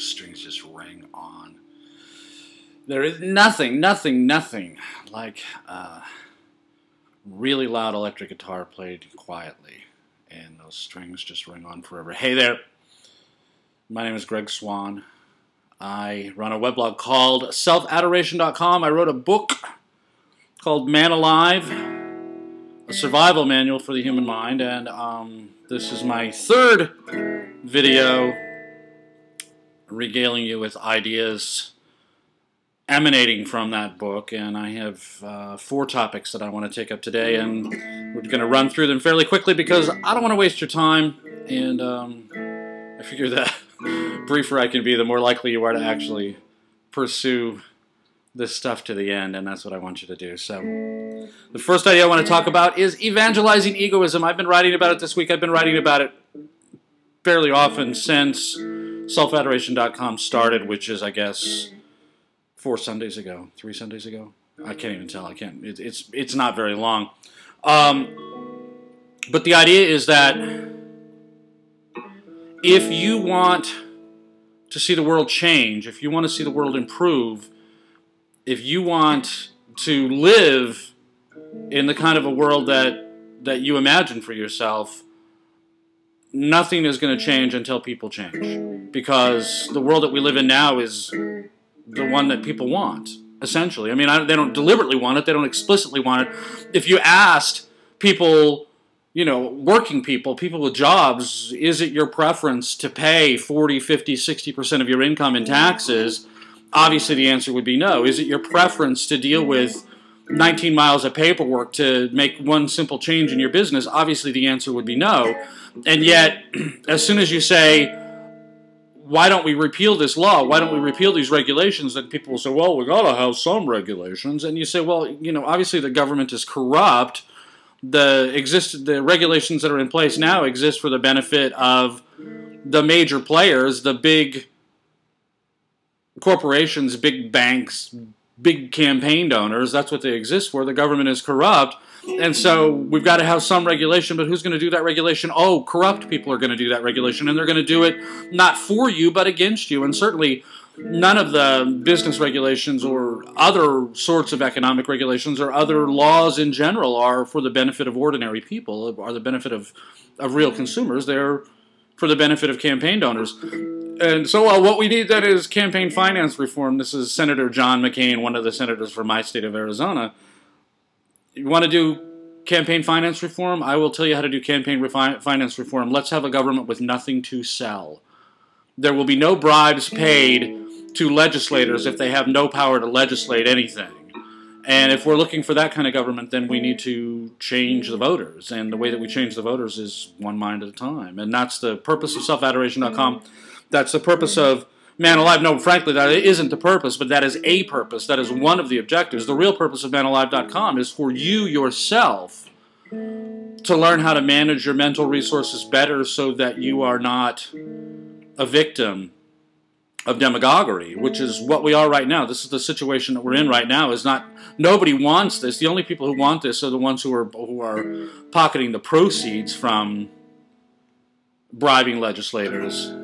those strings just ring on. There is nothing like really loud electric guitar played quietly, and those strings just ring on forever. Hey there, my name is Greg Swan. I run a weblog called selfadoration.com. I wrote a book called Man Alive, a survival manual for the human mind, and this is my third video regaling you with ideas emanating from that book, and I have 4 topics that I want to take up today, and we're going to run through them fairly quickly because I don't want to waste your time, and I figure that briefer I can be, the more likely you are to actually pursue this stuff to the end, and that's what I want you to do. So the first idea I want to talk about is evangelizing egoism. I've been writing about it this week. I've been writing about it fairly often since selfadoration.com started, which is, I guess, 4 Sundays ago, 3 Sundays ago. I can't even tell. I can't. It's not very long. But the idea is that if you want to see the world change, if you want to see the world improve, if you want to live in the kind of a world that you imagine for yourself, nothing is going to change until people change. Because the world that we live in now is the one that people want, essentially. I mean, they don't deliberately want it. They don't explicitly want it. If you asked people, you know, working people with jobs, is it your preference to pay 40, 50, 60% of your income in taxes? Obviously, the answer would be no. Is it your preference to deal with 19 miles of paperwork to make one simple change in your business? Obviously, the answer would be no. And yet, as soon as you say, why don't we repeal this law? Why don't we repeal these regulations? Then people will say, well, we got to have some regulations. And you say, well, you know, obviously the government is corrupt. The regulations that are in place now exist for the benefit of the major players, the big corporations, big banks, big campaign donors. That's what they exist for. The government is corrupt. And so we've got to have some regulation, but who's going to do that regulation? Oh, corrupt people are going to do that regulation, and they're going to do it not for you, but against you. And certainly none of the business regulations or other sorts of economic regulations or other laws in general are for the benefit of ordinary people, are the benefit of real consumers. They're for the benefit of campaign donors. And so what we need then is campaign finance reform. This is Senator John McCain, one of the senators from my state of Arizona. You want to do campaign finance reform? I will tell you how to do campaign finance reform. Let's have a government with nothing to sell. There will be no bribes paid to legislators if they have no power to legislate anything. And if we're looking for that kind of government, then we need to change the voters. And the way that we change the voters is one mind at a time. And that's the purpose of selfadoration.com. That's the purpose of Man Alive. No, frankly, that isn't the purpose, but that is a purpose. That is one of the objectives. The real purpose of manalive.com is for you yourself to learn how to manage your mental resources better so that you are not a victim of demagoguery, which is what we are right now. This is the situation that we're in right now. Nobody wants this. The only people who want this are the ones who are pocketing the proceeds from bribing legislators.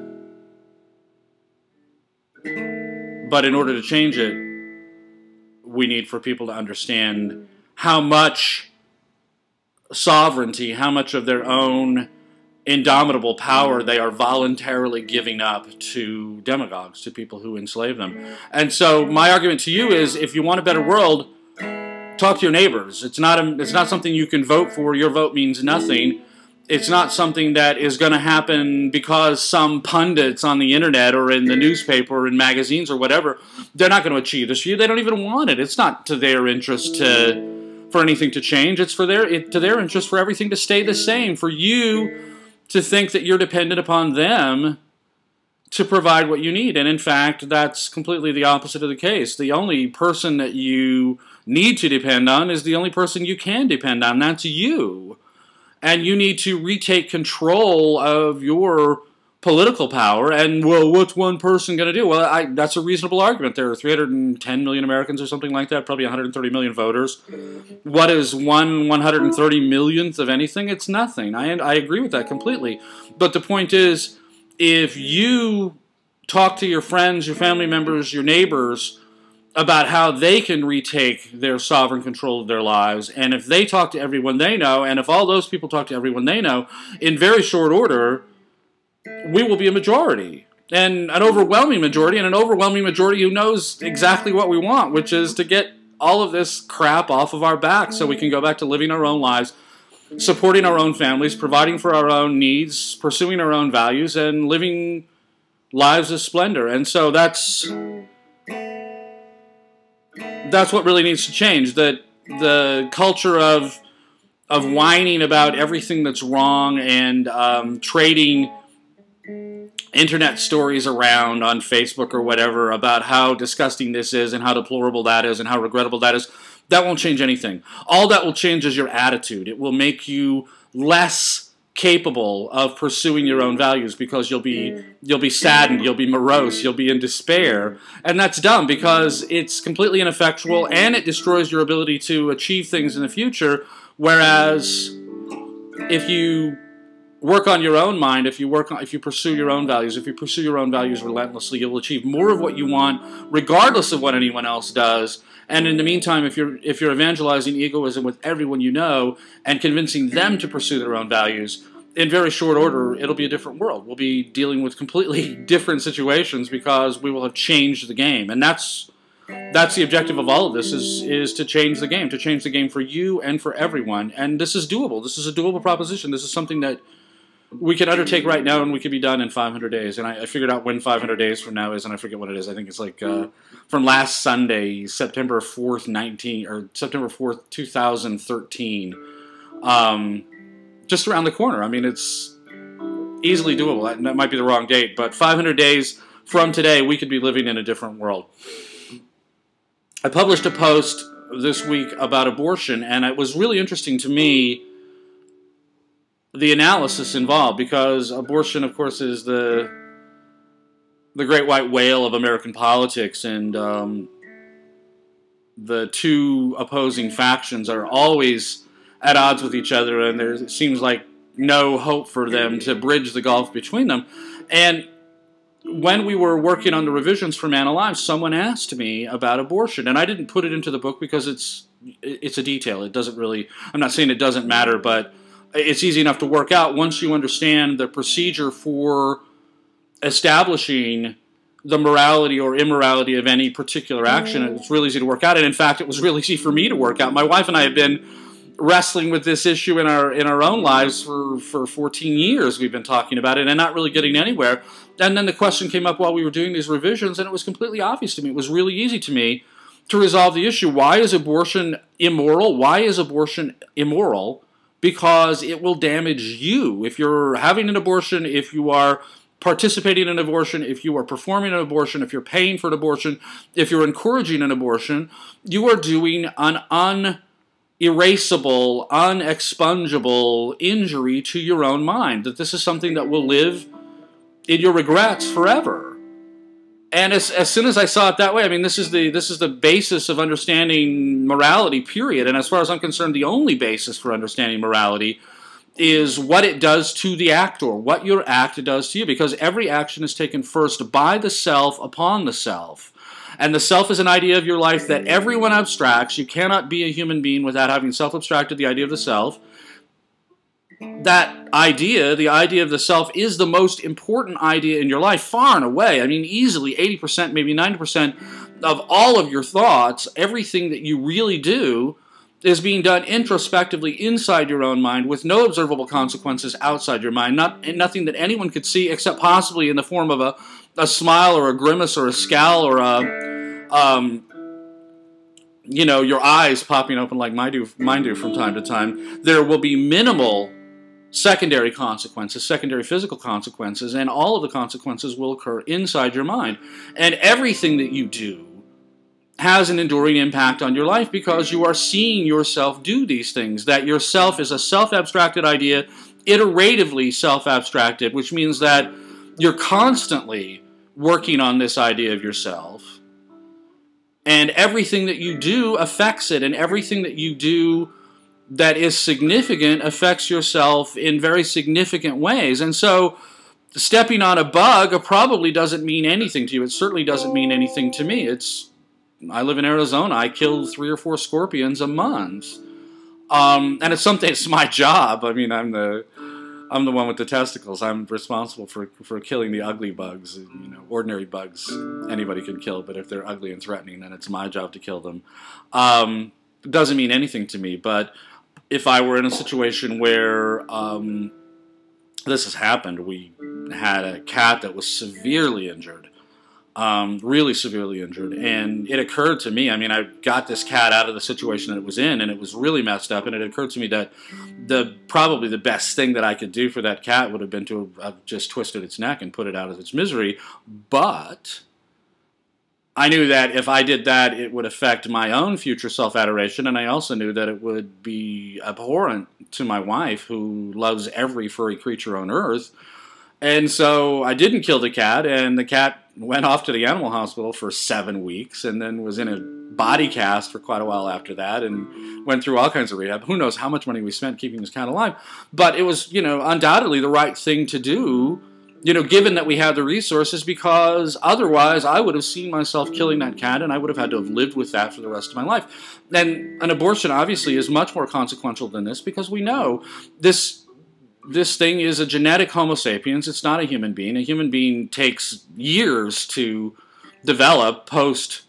But in order to change it, we need for people to understand how much sovereignty, how much of their own indomitable power they are voluntarily giving up to demagogues, to people who enslave them. And so my argument to you is, if you want a better world, talk to your neighbors. It's not something you can vote for. Your vote means nothing. It's not something that is going to happen because some pundits on the internet or in the newspaper or in magazines or whatever, they're not going to achieve this for you. They don't even want it. It's not to their interest for anything to change. It's to their interest for everything to stay the same, for you to think that you're dependent upon them to provide what you need. And in fact, that's completely the opposite of the case. The only person that you need to depend on is the only person you can depend on. That's you. And you need to retake control of your political power. And, well, what's one person going to do? Well, that's a reasonable argument. There are 310 million Americans or something like that, probably 130 million voters. What is 130 millionth of anything? It's nothing. I agree with that completely. But the point is, if you talk to your friends, your family members, your neighbors about how they can retake their sovereign control of their lives. And if they talk to everyone they know, and if all those people talk to everyone they know, in very short order, we will be a majority. And an overwhelming majority, and an overwhelming majority who knows exactly what we want, which is to get all of this crap off of our backs so we can go back to living our own lives, supporting our own families, providing for our own needs, pursuing our own values, and living lives of splendor. And so that's what really needs to change. That the culture of whining about everything that's wrong and trading internet stories around on Facebook or whatever about how disgusting this is and how deplorable that is and how regrettable that is, that won't change anything. All that will change is your attitude. It will make you less capable of pursuing your own values because you'll be saddened, you'll be morose, you'll be in despair. And that's dumb because it's completely ineffectual and it destroys your ability to achieve things in the future. Whereas if you work on your own mind, if you pursue your own values, if you pursue your own values relentlessly, you'll achieve more of what you want, regardless of what anyone else does. And in the meantime, if you're evangelizing egoism with everyone you know and convincing them to pursue their own values, in very short order, it'll be a different world. We'll be dealing with completely different situations because we will have changed the game. And that's the objective of all of this, is to change the game for you and for everyone. And this is doable. This is a doable proposition. This is something that we can undertake right now, and we could be done in 500 days. And I figured out when 500 days from now is, and I forget what it is. I think it's like from last Sunday, September 4th, 2013. Just around the corner. I mean, it's easily doable. That might be the wrong date, but 500 days from today, we could be living in a different world. I published a post this week about abortion, and it was really interesting to me, the analysis involved, because abortion, of course, is the great white whale of American politics, and the two opposing factions are always at odds with each other, and there seems like no hope for them to bridge the gulf between them. And when we were working on the revisions for Man Alive, someone asked me about abortion, and I didn't put it into the book because it's a detail. It doesn't really, I'm not saying it doesn't matter, but it's easy enough to work out once you understand the procedure for establishing the morality or immorality of any particular action. It's really easy to work out, and in fact, it was really easy for me to work out. My wife and I have been wrestling with this issue in our own lives for 14 years. We've been talking about it and not really getting anywhere. And then the question came up while we were doing these revisions, and it was completely obvious to me. It was really easy to me to resolve the issue. Why is abortion immoral? Why is abortion immoral? Because it will damage you. If you're having an abortion, if you are participating in an abortion, if you are performing an abortion, if you're paying for an abortion, if you're encouraging an abortion, you are doing an unerasable, unexpungible injury to your own mind. That this is something that will live in your regrets forever. And as soon as I saw it that way, I mean, this is the basis of understanding morality, period. And as far as I'm concerned, the only basis for understanding morality is what it does to the actor, what your act does to you, because every action is taken first by the self upon the self. And the self is an idea of your life that everyone abstracts. You cannot be a human being without having self-abstracted the idea of the self. That idea, the idea of the self, is the most important idea in your life, far and away. I mean, easily 80%, maybe 90% of all of your thoughts, everything that you really do, is being done introspectively inside your own mind with no observable consequences outside your mind, nothing that anyone could see except possibly in the form of a smile or a grimace or a scowl or your eyes popping open like mine do from time to time. There will be minimal secondary consequences, secondary physical consequences, and all of the consequences will occur inside your mind. And everything that you do has an enduring impact on your life because you are seeing yourself do these things. That yourself is a self-abstracted idea, iteratively self-abstracted, which means that you're constantly working on this idea of yourself. And everything that you do affects it, and everything that you do that is significant affects yourself in very significant ways. And so stepping on a bug probably doesn't mean anything to you. It certainly doesn't mean anything to me. I live in Arizona. I kill 3 or 4 scorpions a month. And it's something. It's my job. I mean, I'm the one with the testicles. I'm responsible for killing the ugly bugs. Ordinary bugs anybody can kill, but if they're ugly and threatening, then it's my job to kill them. It doesn't mean anything to me. But if I were in a situation where this has happened, we had a cat that was severely injured. Really severely injured, and it occurred to me, I got this cat out of the situation that it was in, and it was really messed up, and it occurred to me that probably the best thing that I could do for that cat would have been to have just twisted its neck and put it out of its misery, but I knew that if I did that, it would affect my own future self-adoration, and I also knew that it would be abhorrent to my wife, who loves every furry creature on Earth. And so I didn't kill the cat, and the cat went off to the animal hospital for 7 weeks, and then was in a body cast for quite a while after that, and went through all kinds of rehab. Who knows how much money we spent keeping this cat alive. But it was, undoubtedly the right thing to do, given that we had the resources, because otherwise I would have seen myself killing that cat, and I would have had to have lived with that for the rest of my life. And an abortion, obviously, is much more consequential than this, because we know this thing is a genetic Homo sapiens. It's not a human being. A human being takes years to develop post-birth,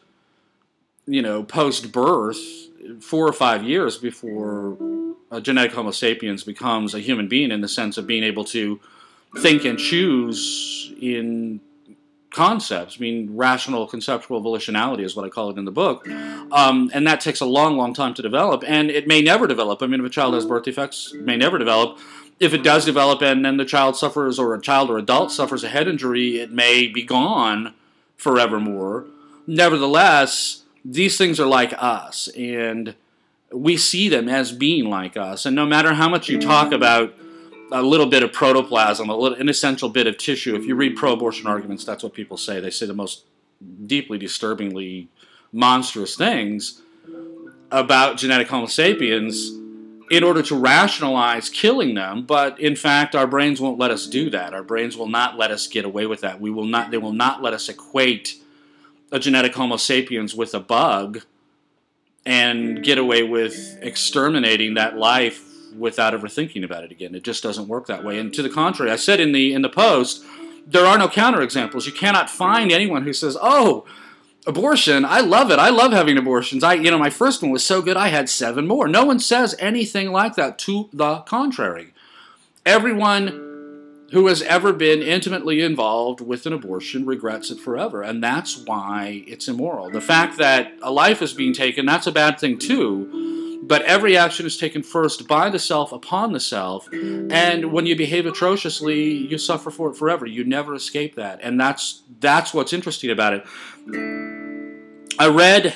4 or 5 years before a genetic Homo sapiens becomes a human being, in the sense of being able to think and choose in concepts. Rational conceptual volitionality is what I call it in the book. And that takes a long, long time to develop, and it may never develop. If a child has birth defects, it may never develop. If it does develop and then the child suffers, or a child or adult suffers a head injury, it may be gone forevermore. Nevertheless, these things are like us, and we see them as being like us. And no matter how much you talk about a little bit of protoplasm, an essential bit of tissue, if you read pro-abortion arguments, that's what people say. They say the most deeply, disturbingly monstrous things about genetic Homo sapiens, in order to rationalize killing them, but in fact our brains won't let us do that. Our brains will not let us get away with that. They will not let us equate a genetic Homo sapiens with a bug and get away with exterminating that life without ever thinking about it again. It just doesn't work that way. And to the contrary, I said in the post, there are no counterexamples. You cannot find anyone who says, "Oh, abortion, I love it. I love having abortions. My first one was so good, I had 7 more." No one says anything like that. To the contrary. Everyone who has ever been intimately involved with an abortion regrets it forever, and that's why it's immoral. The fact that a life is being taken, that's a bad thing too, but every action is taken first by the self upon the self, and when you behave atrociously, you suffer for it forever. You never escape that, and that's what's interesting about it. I read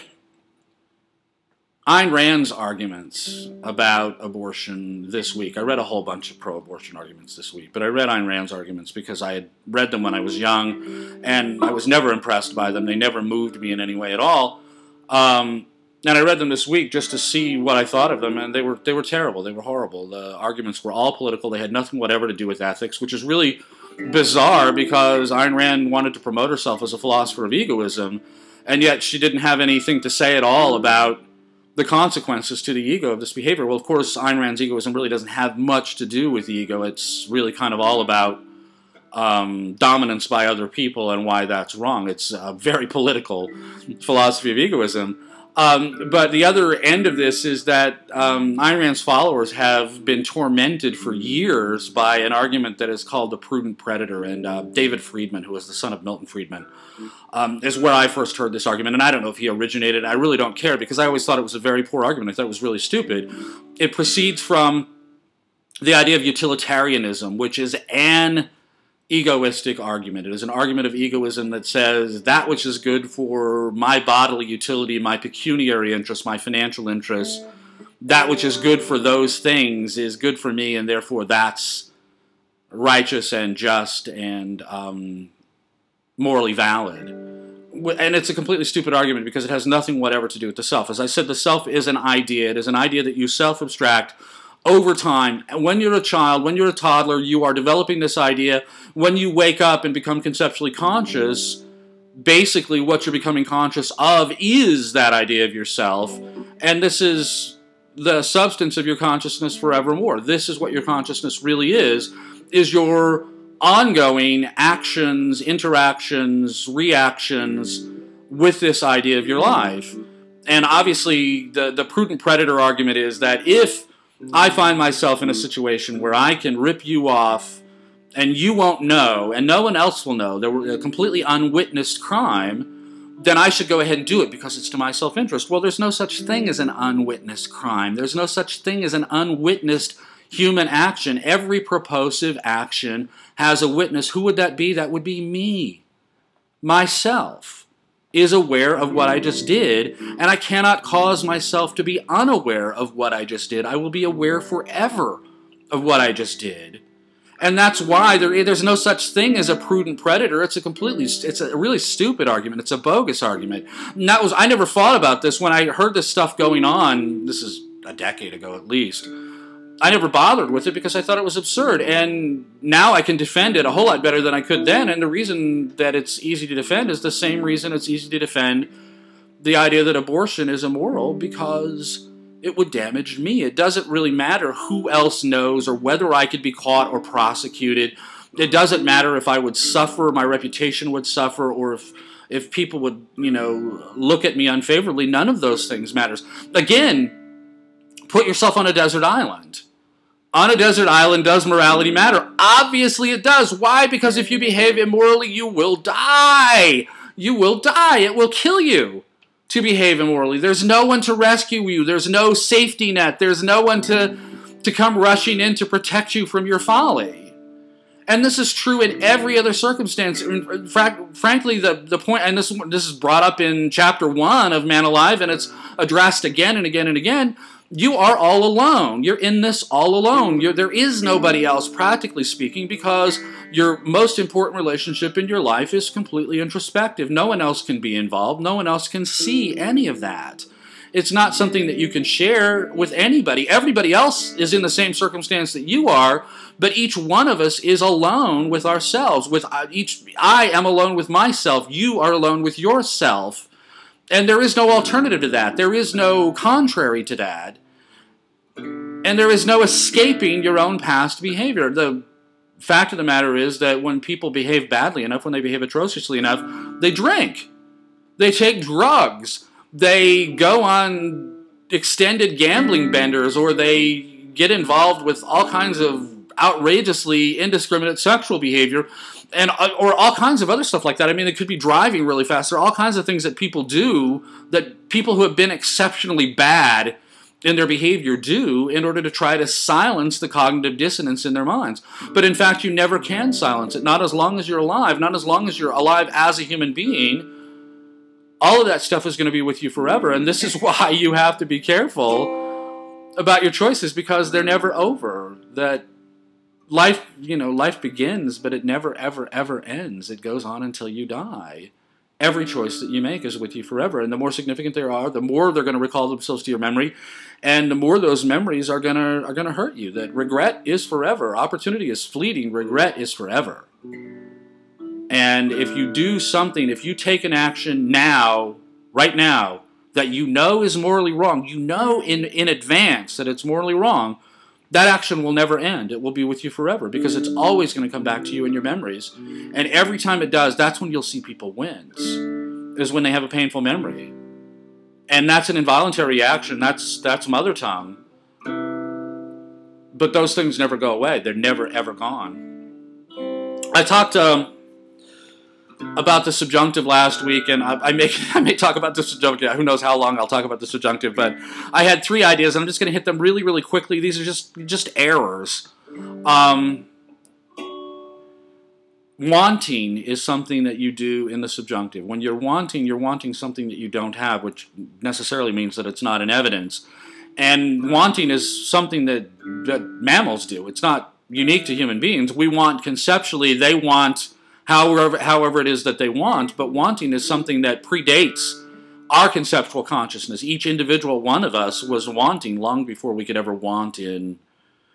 Ayn Rand's arguments about abortion this week. I read a whole bunch of pro-abortion arguments this week, but I read Ayn Rand's arguments because I had read them when I was young, and I was never impressed by them. They never moved me in any way at all. And I read them this week just to see what I thought of them, and they were terrible. They were horrible. The arguments were all political. They had nothing whatever to do with ethics, which is really bizarre because Ayn Rand wanted to promote herself as a philosopher of egoism, and yet she didn't have anything to say at all about the consequences to the ego of this behavior. Well, of course, Ayn Rand's egoism really doesn't have much to do with the ego. It's really kind of all about dominance by other people and why that's wrong. It's a very political philosophy of egoism. But the other end of this is that Ayn Rand's followers have been tormented for years by an argument that is called the prudent predator. And David Friedman, who was the son of Milton Friedman, is where I first heard this argument. And I don't know if he originated. I really don't care because I always thought it was a very poor argument. I thought it was really stupid. It proceeds from the idea of utilitarianism, which is an egoistic argument. It is an argument of egoism that says that which is good for my bodily utility, my pecuniary interests, my financial interests, that which is good for those things is good for me, and therefore that's righteous and just and morally valid. And it's a completely stupid argument because it has nothing whatever to do with the self. As I said, the self is an idea. It is an idea that you self-abstract over time. When you're a child, when you're a toddler, you are developing this idea. When you wake up and become conceptually conscious, basically what you're becoming conscious of is that idea of yourself, and this is the substance of your consciousness forevermore. This is what your consciousness really is your ongoing actions, interactions, reactions with this idea of your life. And obviously, the prudent predator argument is that if I find myself in a situation where I can rip you off and you won't know, and no one else will know, there were a completely unwitnessed crime, then I should go ahead and do it because it's to my self-interest. Well, there's no such thing as an unwitnessed crime. There's no such thing as an unwitnessed human action. Every purposive action has a witness. Who would that be? That would be me. Myself is aware of what I just did, and I cannot cause myself to be unaware of what I just did. I will be aware forever of what I just did. And that's why there's no such thing as a prudent predator. It's a really stupid argument. It's a bogus argument. And I never thought about this when I heard this stuff going on. This is a decade ago at least. I never bothered with it because I thought it was absurd. And now I can defend it a whole lot better than I could then. And the reason that it's easy to defend is the same reason it's easy to defend the idea that abortion is immoral, because it would damage me. It doesn't really matter who else knows or whether I could be caught or prosecuted. It doesn't matter if I would suffer, my reputation would suffer, or if people would, look at me unfavorably. None of those things matters. Again, put yourself on a desert island. On a desert island, does morality matter? Obviously it does. Why? Because if you behave immorally, you will die. You will die. It will kill you to behave immorally. There's no one to rescue you. There's no safety net. There's no one to come rushing in to protect you from your folly. And this is true in every other circumstance. Frankly, the point, and this is brought up in chapter 1 of Man Alive, and it's addressed again and again and again. You are all alone. You're in this all alone. There is nobody else, practically speaking, because your most important relationship in your life is completely introspective. No one else can be involved. No one else can see any of that. It's not something that you can share with anybody. Everybody else is in the same circumstance that you are, but each one of us is alone with ourselves. I am alone with myself. You are alone with yourself. And there is no alternative to that. There is no contrary to that. And there is no escaping your own past behavior. The fact of the matter is that when people behave badly enough, when they behave atrociously enough, they drink. They take drugs. They go on extended gambling benders, or they get involved with all kinds of outrageously indiscriminate sexual behavior, or all kinds of other stuff like that. I mean, it could be driving really fast. There are all kinds of things that people do, that people who have been exceptionally bad in their behavior do, in order to try to silence the cognitive dissonance in their minds. But in fact, you never can silence it. Not as long as you're alive. Not as long as you're alive as a human being. All of that stuff is going to be with you forever. And this is why you have to be careful about your choices, because they're never over. That life begins, but it never, ever, ever ends. It goes on until you die. Every choice that you make is with you forever. And the more significant they are, the more they're going to recall themselves to your memory, and the more those memories are going to hurt you. That regret is forever. Opportunity is fleeting. Regret is forever. And if you do something, if you take an action now, right now, that you know is morally wrong, you know in advance that it's morally wrong, that action will never end. It will be with you forever, because it's always going to come back to you in your memories. And every time it does, that's when you'll see people wince, is when they have a painful memory. And that's an involuntary action. That's mother tongue. But those things never go away. They're never, ever gone. I talked about the subjunctive last week, and I may talk about the subjunctive. Who knows how long I'll talk about the subjunctive, but I had 3 ideas, and I'm just going to hit them really, really quickly. These are just errors. Wanting is something that you do in the subjunctive. When you're wanting something that you don't have, which necessarily means that it's not in evidence. And wanting is something that mammals do. It's not unique to human beings. We want conceptually, they want however it is that they want, but wanting is something that predates our conceptual consciousness. Each individual one of us was wanting long before we could ever want in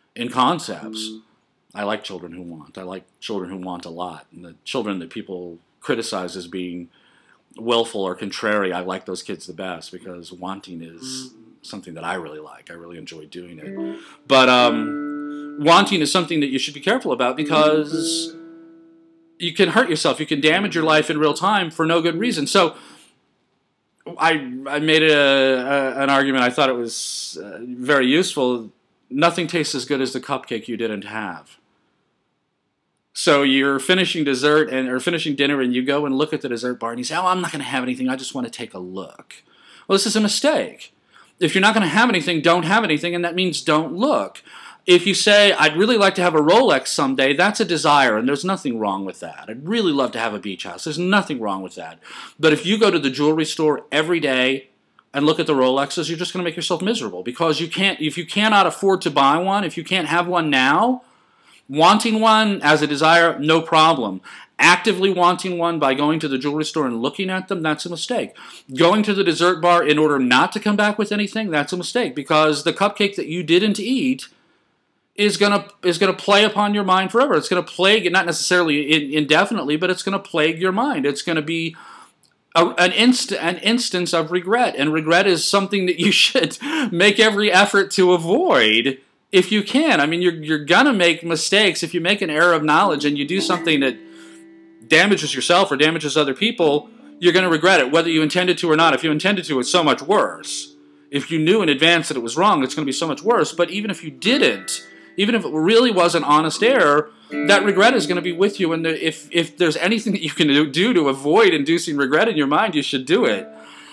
in concepts. I like children who want. I like children who want a lot. And the children that people criticize as being willful or contrary, I like those kids the best because wanting is something that I really like. I really enjoy doing it. But wanting is something that you should be careful about because you can hurt yourself. You can damage your life in real time for no good reason. So I made an argument. I thought it was very useful. Nothing tastes as good as the cupcake you didn't have. So you're finishing dessert or finishing dinner, and you go and look at the dessert bar, and you say, "Oh, I'm not going to have anything. I just want to take a look." Well, this is a mistake. If you're not going to have anything, don't have anything, and that means don't look. If you say, "I'd really like to have a Rolex someday," that's a desire, and there's nothing wrong with that. I'd really love to have a beach house. There's nothing wrong with that. But if you go to the jewelry store every day and look at the Rolexes, you're just going to make yourself miserable because if you cannot afford to buy one, if you can't have one now, wanting one as a desire, no problem. Actively wanting one by going to the jewelry store and looking at them, that's a mistake. Going to the dessert bar in order not to come back with anything, that's a mistake because the cupcake that you didn't eat is gonna play upon your mind forever. It's gonna plague, not necessarily indefinitely, but it's gonna plague your mind. It's gonna be an instance of regret, and regret is something that you should make every effort to avoid if you can. I mean, you're gonna make mistakes. If you make an error of knowledge and you do something that damages yourself or damages other people, you're gonna regret it, whether you intended to or not. If you intended to, it's so much worse. If you knew in advance that it was wrong, it's gonna be so much worse. But even if you didn't, even if it really was an honest error, that regret is going to be with you. And if there's anything that you can do to avoid inducing regret in your mind, you should do it.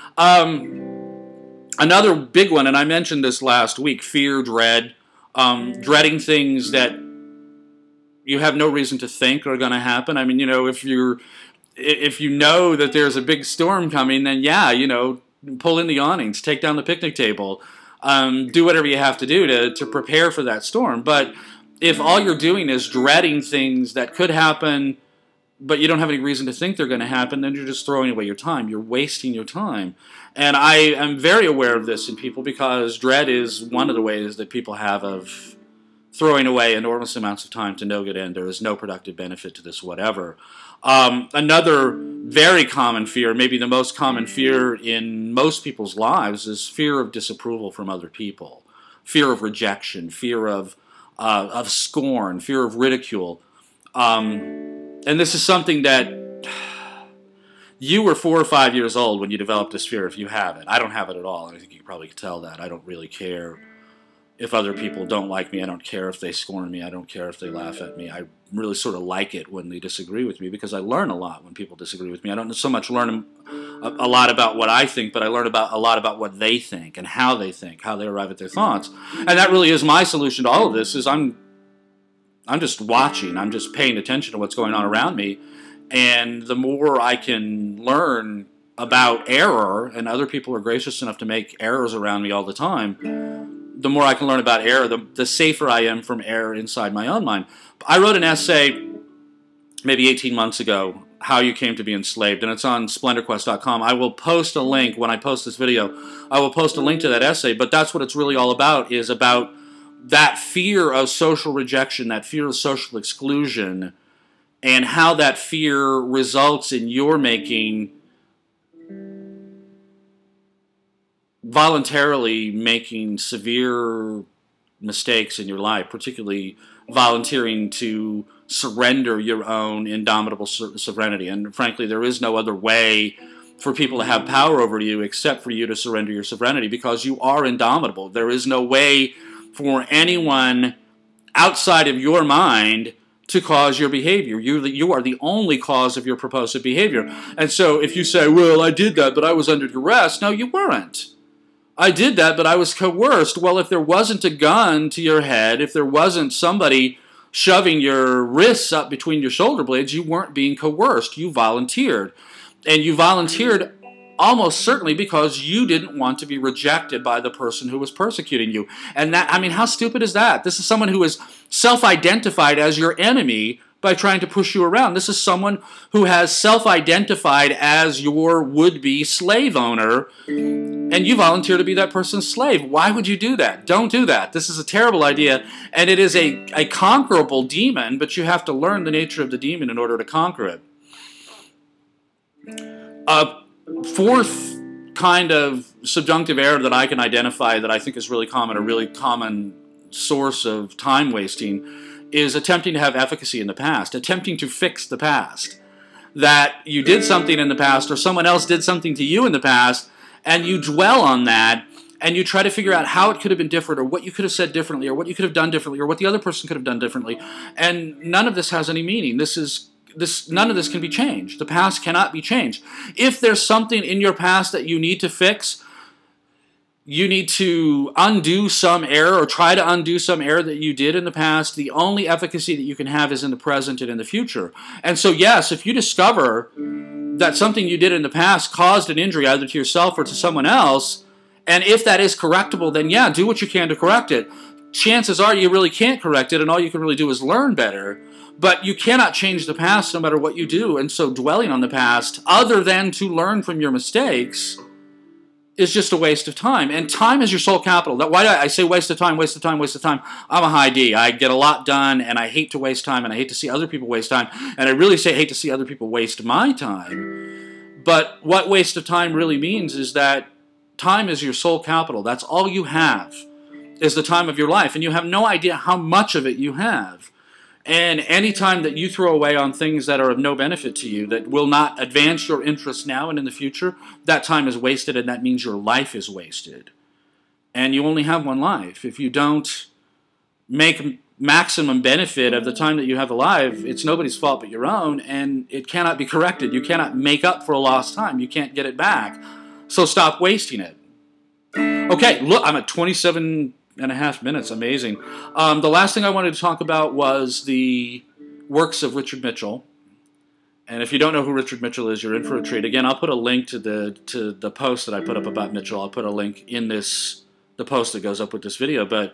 Another big one, and I mentioned this last week, fear, dread, dreading things that you have no reason to think are going to happen. I mean, if you know that there's a big storm coming, then yeah, pull in the awnings, take down the picnic table. Do whatever you have to do to prepare for that storm. But if all you're doing is dreading things that could happen, but you don't have any reason to think they're going to happen, then you're just throwing away your time. You're wasting your time. And I am very aware of this in people because dread is one of the ways that people have of throwing away enormous amounts of time to no good end. There is no productive benefit to this whatever. Another very common fear, maybe the most common fear in most people's lives, is fear of disapproval from other people, fear of rejection, fear of scorn, fear of ridicule. And this is something that you were 4 or 5 years old when you developed this fear, if you have it. I don't have it at all, and I think you probably can tell that. I don't really care if other people don't like me. I don't care if they scorn me. I don't care if they laugh at me. I really sort of like it when they disagree with me because I learn a lot when people disagree with me. I don't so much learn a lot about what I think, but I learn a lot about what they think and how they think, how they arrive at their thoughts. And that really is my solution to all of this, is I'm just watching. I'm just paying attention to what's going on around me. And the more I can learn about error, and other people are gracious enough to make errors around me all the time, the more I can learn about error, the safer I am from error inside my own mind. I wrote an essay maybe 18 months ago, How You Came to Be Enslaved, and it's on SplendorQuest.com. I will post a link when I post this video. I will post a link to that essay, but that's what it's really all about, is about that fear of social rejection, that fear of social exclusion, and how that fear results in your voluntarily making severe mistakes in your life, particularly volunteering to surrender your own indomitable sovereignty. And frankly, there is no other way for people to have power over you except for you to surrender your sovereignty, because you are indomitable. There is no way for anyone outside of your mind to cause your behavior. You are the only cause of your proposed behavior. And so if you say, well, I did that, but I was under duress. No, you weren't. I did that, but I was coerced. Well, if there wasn't a gun to your head, if there wasn't somebody shoving your wrists up between your shoulder blades, you weren't being coerced. You volunteered. And you volunteered almost certainly because you didn't want to be rejected by the person who was persecuting you. And that, I mean, how stupid is that? This is someone who is self-identified as your enemy by trying to push you around. This is someone who has self-identified as your would-be slave owner and you volunteer to be that person's slave. Why would you do that? Don't do that. This is a terrible idea, and it is a conquerable demon, but you have to learn the nature of the demon in order to conquer it. A fourth kind of subjunctive error that I can identify that I think is really common, a really common source of time wasting, is attempting to have efficacy in the past, attempting to fix the past. That you did something in the past, or someone else did something to you in the past, and you dwell on that, and you try to figure out how it could have been different, or what you could have said differently, or what you could have done differently, or what the other person could have done differently. And none of this has any meaning. None of this can be changed. The past cannot be changed. If there's something in your past that you need to fix, you need to undo some error, or try to undo some error that you did in the past. The only efficacy that you can have is in the present and in the future. And so, yes, if you discover that something you did in the past caused an injury either to yourself or to someone else, and if that is correctable, then yeah, do what you can to correct it. Chances are you really can't correct it, and all you can really do is learn better. But you cannot change the past no matter what you do, and so dwelling on the past, other than to learn from your mistakes, is just a waste of time. And time is your sole capital. Why do I say waste of time, waste of time, waste of time? I'm a high D. I get a lot done, and I hate to waste time, and I hate to see other people waste time. And I really hate to see other people waste my time. But what waste of time really means is that time is your sole capital. That's all you have, is the time of your life. And you have no idea how much of it you have. And any time that you throw away on things that are of no benefit to you, that will not advance your interests now and in the future, that time is wasted, and that means your life is wasted. And you only have one life. If you don't make maximum benefit of the time that you have alive, it's nobody's fault but your own, and it cannot be corrected. You cannot make up for a lost time. You can't get it back. So stop wasting it. Okay, look, I'm at 27.5 minutes. Amazing. The last thing I wanted to talk about was the works of Richard Mitchell. And if you don't know who Richard Mitchell is, you're in for a treat. Again, I'll put a link to the post that I put up about Mitchell. I'll put a link in the post that goes up with this video. But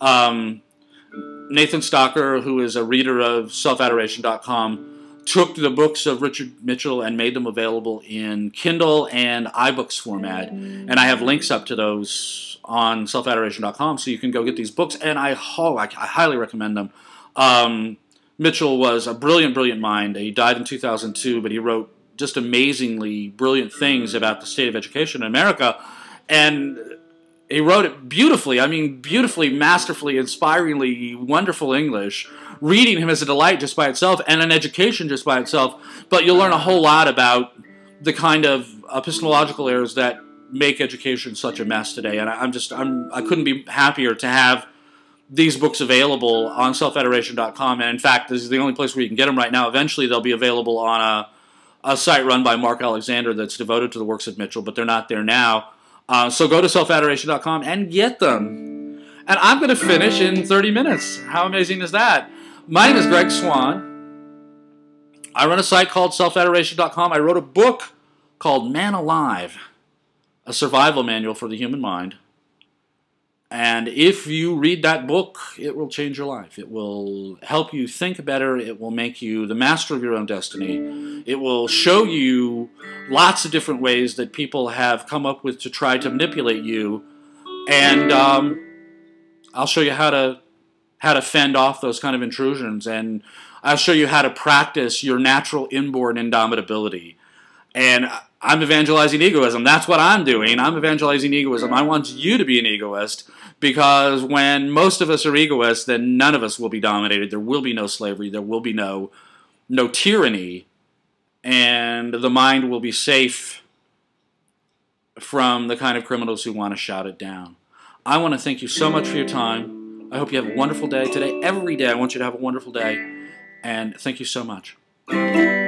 Nathan Stocker, who is a reader of selfadoration.com, took the books of Richard Mitchell and made them available in Kindle and iBooks format. And I have links up to those on selfadoration.com, so you can go get these books, and I highly recommend them. Mitchell was a brilliant, brilliant mind. He died in 2002, but he wrote just amazingly brilliant things about the state of education in America, and he wrote it beautifully. I mean, beautifully, masterfully, inspiringly, wonderful English. Reading him is a delight just by itself, and an education just by itself, but you'll learn a whole lot about the kind of epistemological errors that make education such a mess today. And I couldn't be happier to have these books available on selfadoration.com. And in fact, this is the only place where you can get them right now. Eventually they'll be available on a site run by Mark Alexander that's devoted to the works of Mitchell, but they're not there now. So go to selfadoration.com and get them. And I'm going to finish in 30 minutes. How amazing is that? My name is Greg Swan. I run a site called selfadoration.com. I wrote a book called Man Alive, a survival manual for the human mind. And if you read that book, it will change your life. It will help you think better. It will make you the master of your own destiny. It will show you lots of different ways that people have come up with to try to manipulate you. And I'll show you how to fend off those kind of intrusions. And I'll show you how to practice your natural inborn indomitability. And I'm evangelizing egoism. That's what I'm doing. I'm evangelizing egoism. I want you to be an egoist, because when most of us are egoists, then none of us will be dominated. There will be no slavery. There will be no tyranny. And the mind will be safe from the kind of criminals who want to shout it down. I want to thank you so much for your time. I hope you have a wonderful day today. Every day I want you to have a wonderful day. And thank you so much.